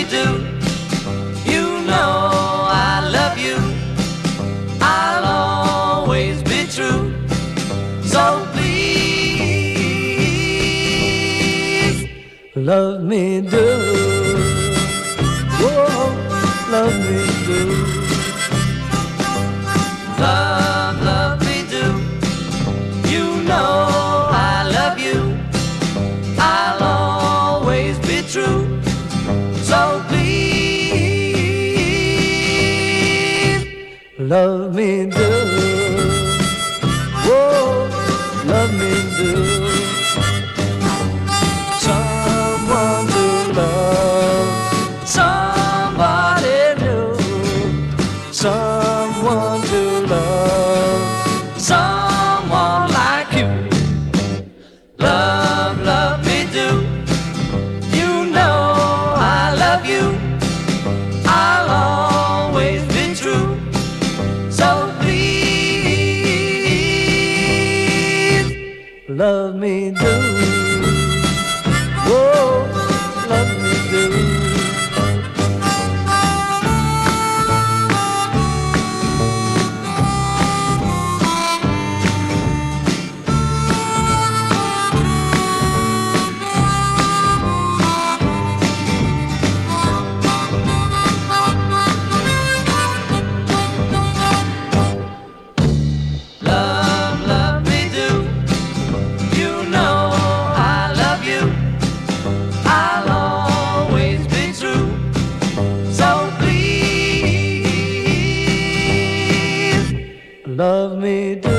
do. You know I love you. I'll always be true. So please love me do. Whoa, love me do. Love me do. You know I love you. I'll always be true. So please love me do. Whoa, love me do. Someone to love, somebody new. Someone to love, someone like you. Love me do. You know I love you. I'll always be true. So please love me do. Whoa, love me do. Love me do. You know I love you. I'll always be true. So please love me do.